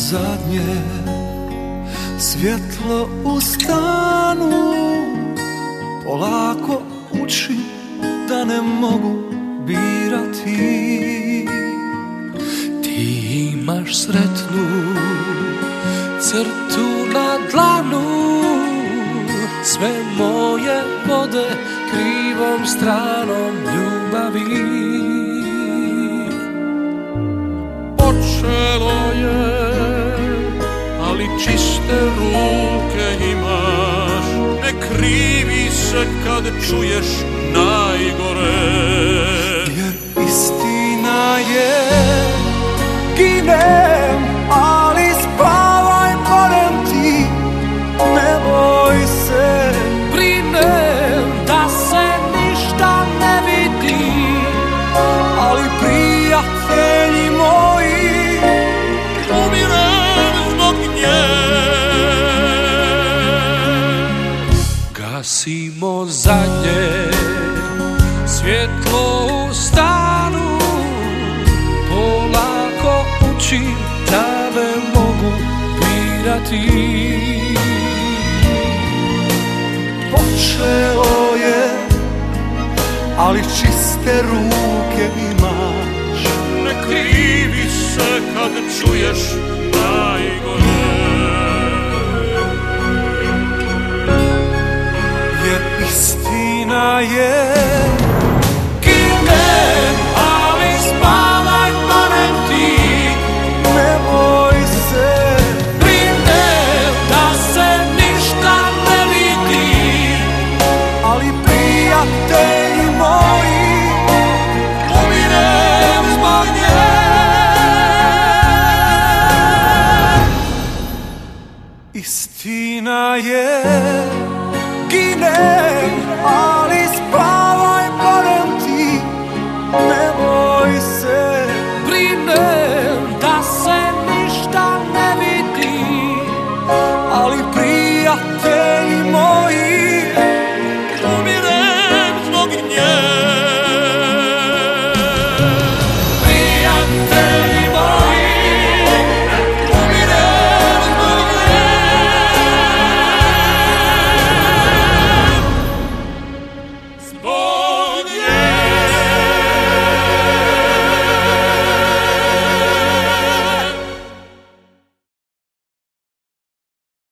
zadnje svjetlo u stanu, polako učim da ne mogu birati. Ti imaš sretnu crtu na dlanu, sve moje vode krivom stranom ljubavi. Počelo je, ali čiste ruke imaš, ne krivi se kad čuješ najgore. Jer istina je, ginem, ali spavaj, molim ti, ne boj se. Brinem da se ništa ne vidi, ali prijatelji moji, umirem zbog nje. Gasimo zadnje svjetlo u stanu, polako učim da ne mogu birati. počelo je, ali čiste ruke imaš, Ne krivi se kad čuješ najgore. jer istina je, Ginem, ali spavaj, molim ti, ne boj se. brinem da se ništa ne vidi, Ali prijatelji moji, umirem zbog nje. istina je.